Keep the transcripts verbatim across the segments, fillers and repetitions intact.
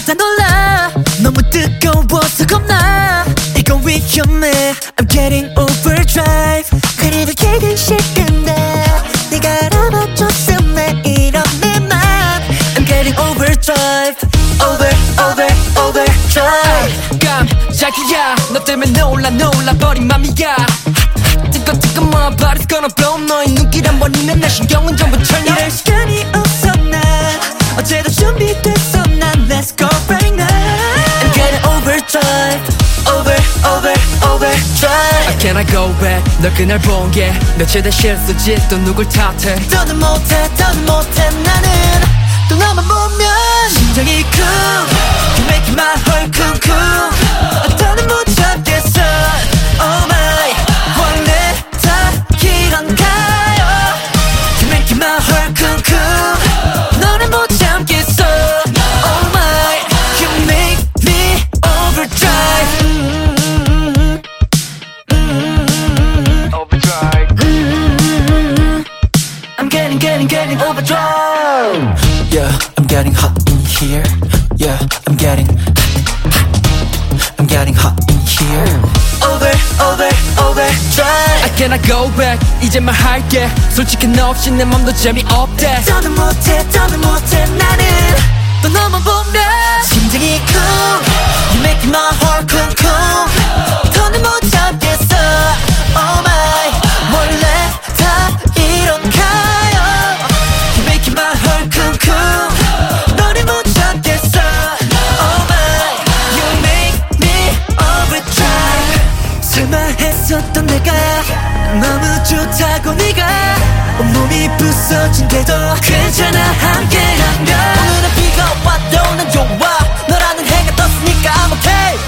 다 놀라 너무 뜨거워서 겁나 이거 위험해 I'm getting overdrive 그래도 걔는 싫은데 네가 알아봐줬으면 이런 내 맘 I'm getting overdrive over over overdrive 깜짝이야 너 때문에 놀라 놀라버린 맘이야 뜨거 뜨거 my body's gonna blow 너의 눈길 한 번이면 내 신경은 전부 철려 이럴 시간이 없어 난 어제도 준비됐어 난 Let's go right now I'm getting overdrive over over overdrive How can I go back 널 그날 본 게 며칠의 실수지 또 누굴 탓해 더는 못해 더는 못해 나는 또 너만 보면 심장이 쿵 You make my heart 쿵쿵 더는 못 참겠어 Oh my 원래 다 이런가요 You make my heart 쿵쿵 너는 못 참겠어 Oh my You make me overdrive mm-hmm. Mm-hmm. Overdrive mm-hmm. I'm getting getting getting overdrive Yeah, I'm getting hot in here. Yeah, I'm getting I'm getting hot in here. Over, over, overdrive I cannot go back 이제 말할게 솔직히 너 없이 내 맘도 재미없대 더는 못해 더는 못해 나는 또 너만 보면 심장이 쿵 You make my heart 쿵쿵 더는 못 참겠어 Oh my 원래 다 이런가요 You make my heart 쿵쿵 너를 못 참겠어 Oh my You make me overdrive 설마 했었던 내가 너무 좋다고 네가 온몸이 부서진대도 괜찮아 함께라면 오늘은 비가 와도 난 좋아 너라는 해가 떴으니까 I'm okay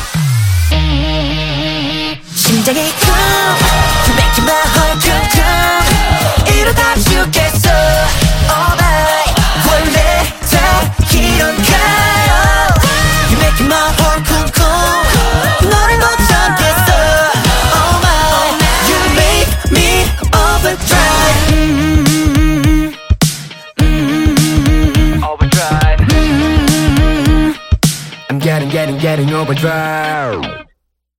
심장이 쿵 You make my heart 쿵쿵 이러다 죽겠어 Oh my 원래 다 이런가요 You make my heart 쿵쿵 너를 못 참겠어 Oh my You make me overdrive mm-hmm. Mm-hmm. Overdrive Mm-hmm. I'm getting getting getting overdrive